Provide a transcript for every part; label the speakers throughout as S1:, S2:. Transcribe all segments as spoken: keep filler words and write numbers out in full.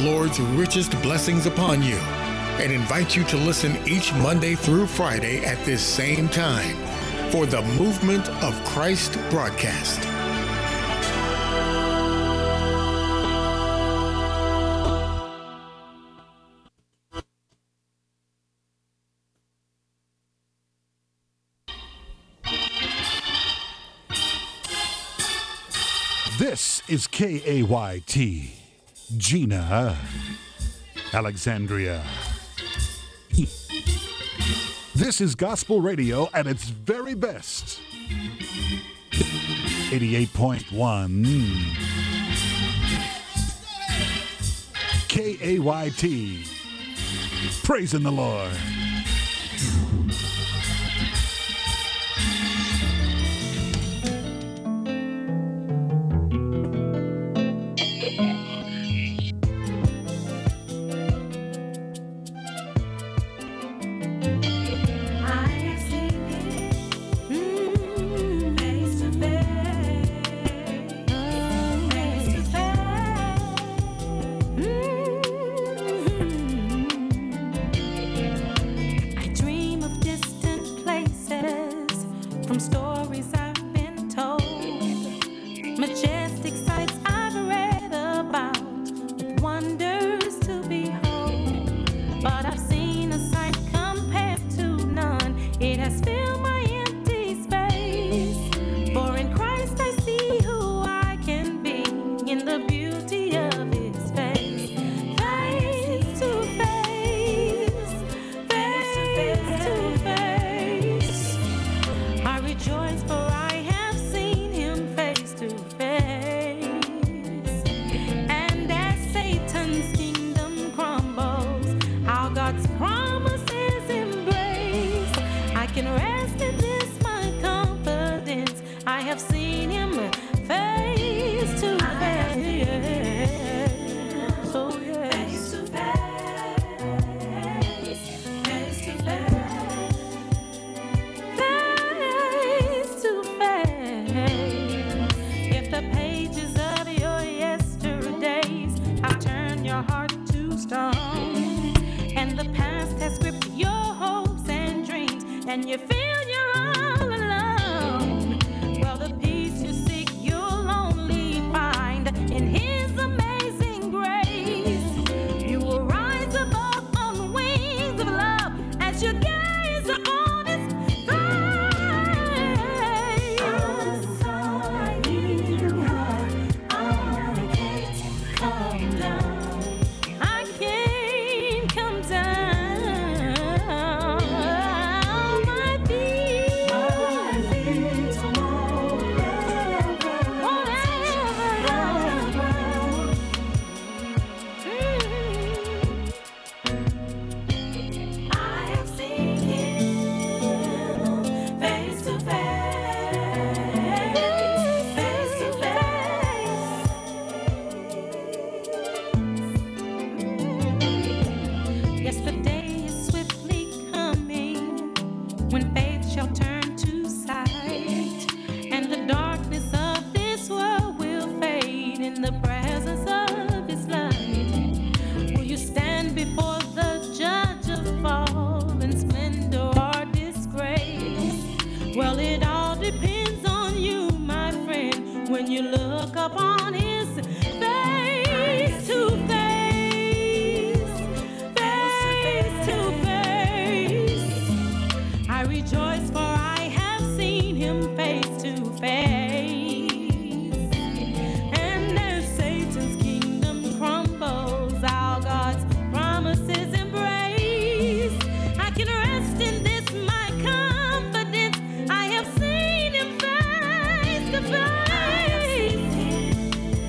S1: Lord's richest blessings upon you and invite you to listen each Monday through Friday at this same time for the Movement of Christ broadcast.
S2: This is K A Y T, Gina, Alexandria. This is gospel radio at its very best. eighty-eight point one K A Y T, praising the Lord.
S3: Face to face.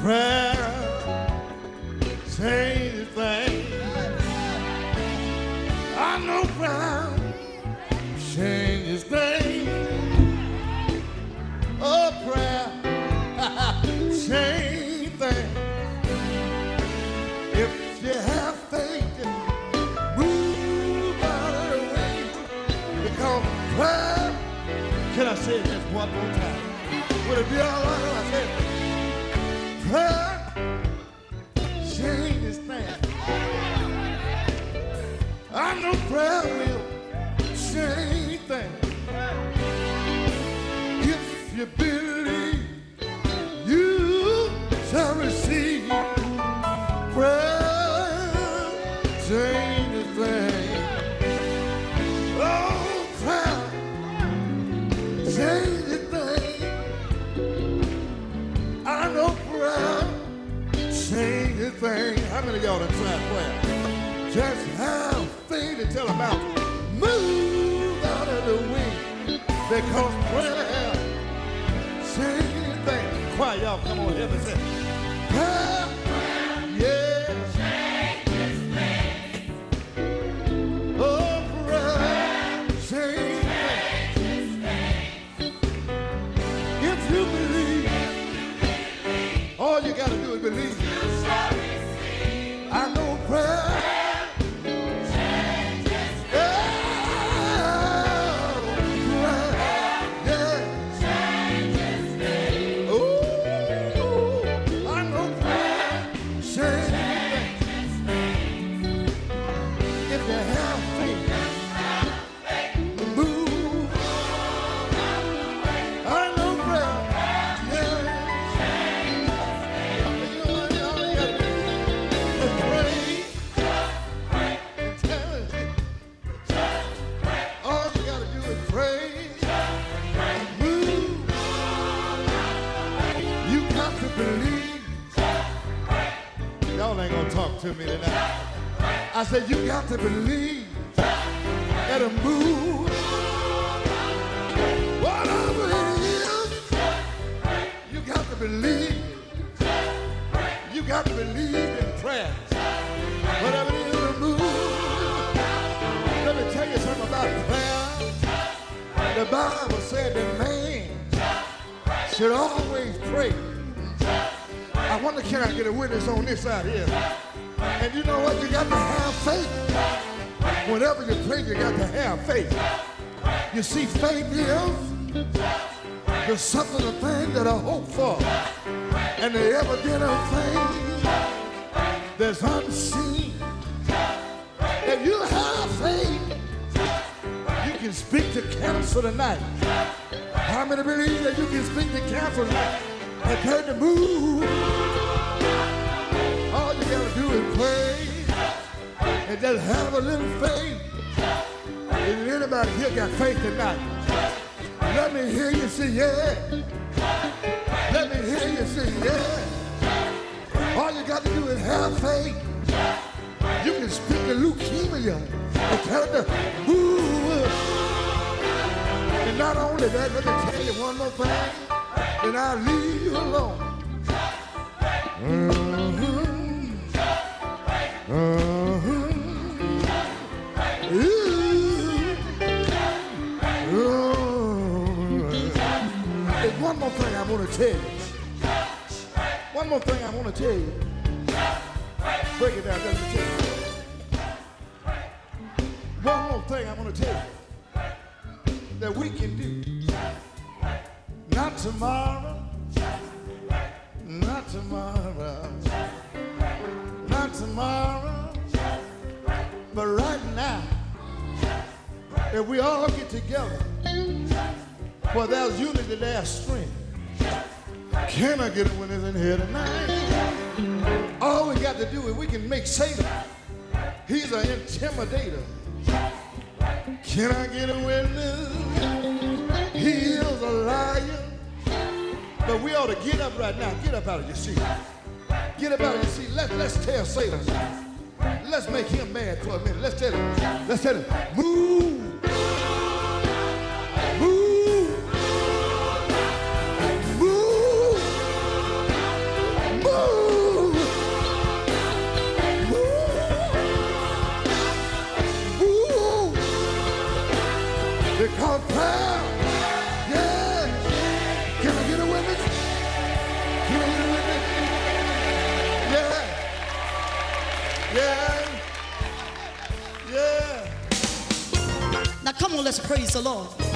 S3: prayer changes things. I know prayer changes things. Oh, prayer changes things. If you have faith, move out of the way. Because prayer, can I say it just one more time? Would it be all right if I said prayer changes things? I know prayer will change things. If you believe, you shall receive. Prayer changes things. Oh, prayer changes things. I know prayer changes things. How many of y'all done tried prayer? Just have faith and tell them out. Move out of the way. Because prayer changes things. Quiet, y'all. Come on, help me say. Prayer, yeah. Changes things. Oh, prayer changes things. If you believe, all you got to do is believe. I know prayer. To me tonight. I said, you got to believe that a move, whatever it is, you got to believe. You got to believe in prayer. Whatever it is, a move. Let me tell you something about prayer. The Bible said that man should always pray. I wonder, can I get a witness on this side here? And you know what? You got to have faith. Whenever you pray, you got to have faith. You see, faith is the something of things that I hope for, and the evidence of things that's unseen. If you have faith, you can speak to cancer tonight. How many believe that you can speak to cancer tonight and tell it to move? All you gotta do is pray and just have a little faith. If anybody here got faith tonight, let me hear you say yeah. Let me hear you say yeah. All you got to do is have faith. You can speak to leukemia and tell it to move. And not only that, let me tell you one more thing, then I'll leave you alone. Mm-hmm. Uh-huh. Ooh. Ooh. There's one more thing I want to tell you. One more thing I want to tell you. Break it down, let me tell you. One more thing I want to tell you that we can do. Not tomorrow. Not tomorrow. Not tomorrow, but right now, if we all get together, for there's unity, there's strength. Can I get a witness in here tonight? All we got to do is we can make Satan, he's an intimidator. Can I get a witness? He is a liar. But we ought to get up right now. Get up out of your seat. Get up out of your seat. Let, let's tell Satan. Let's make him mad for a minute. Let's tell him. Let's tell him. Move. Move. Move. Move.
S4: the Lord.